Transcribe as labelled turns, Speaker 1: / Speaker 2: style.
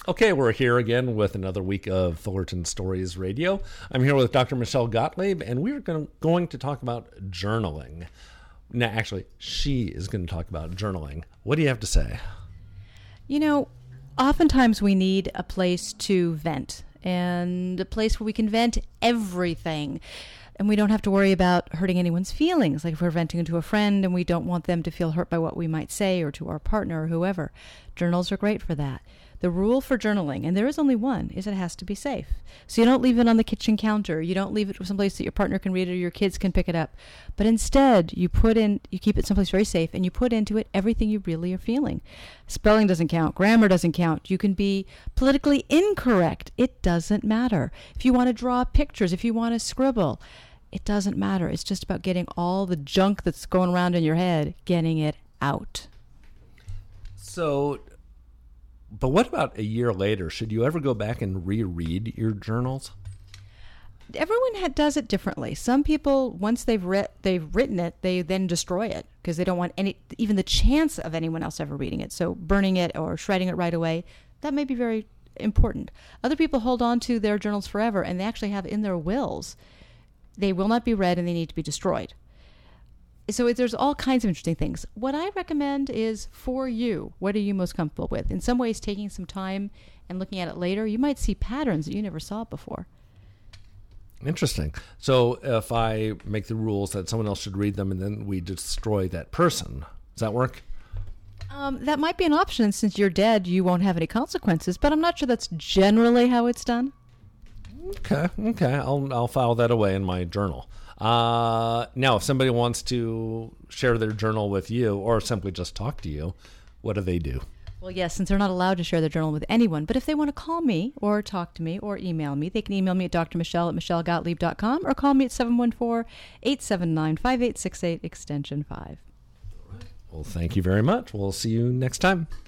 Speaker 1: Okay, we're here again with another week of Fullerton Stories Radio. I'm here with Dr. Michelle Gottlieb, and we're going to talk about journaling. Now, actually, she is going to talk about journaling. What do you have to say?
Speaker 2: You know, oftentimes we need a place to vent, and a place where we can vent everything. And we don't have to worry about hurting anyone's feelings, like if we're venting to a friend and we don't want them to feel hurt by what we might say, or to our partner or whoever. Journals are great for that. The rule for journaling, and there is only one, is it has to be safe. So you don't leave it on the kitchen counter. You don't leave it someplace that your partner can read it or your kids can pick it up. But instead, you keep it someplace very safe, and you put into it everything you really are feeling. Spelling doesn't count. Grammar doesn't count. You can be politically incorrect. It doesn't matter. If you want to draw pictures, if you want to scribble, it doesn't matter. It's just about getting all the junk that's going around in your head, getting it out.
Speaker 1: But what about a year later? Should you ever go back and reread your journals?
Speaker 2: Everyone does it differently. Some people, once they've written it, they then destroy it because they don't want even the chance of anyone else ever reading it. So burning it or shredding it right away, that may be very important. Other people hold on to their journals forever, and they actually have in their wills, they will not be read and they need to be destroyed. So there's all kinds of interesting things. What I recommend is for you, what are you most comfortable with? In some ways, taking some time and looking at it later, you might see patterns that you never saw before.
Speaker 1: Interesting. So if I make the rules that someone else should read them and then we destroy that person, does that work?
Speaker 2: That might be an option. Since you're dead, you won't have any consequences, but I'm not sure that's generally how it's done.
Speaker 1: Okay. I'll file that away in my journal. Now, if somebody wants to share their journal with you or simply just talk to you, what do they do?
Speaker 2: Well, yes, since they're not allowed to share their journal with anyone, but if they want to call me or talk to me or email me, they can email me at drmichelle@michellegottlieb.com or call me at 714-879-5868, extension 5.
Speaker 1: Well, thank you very much. We'll see you next time.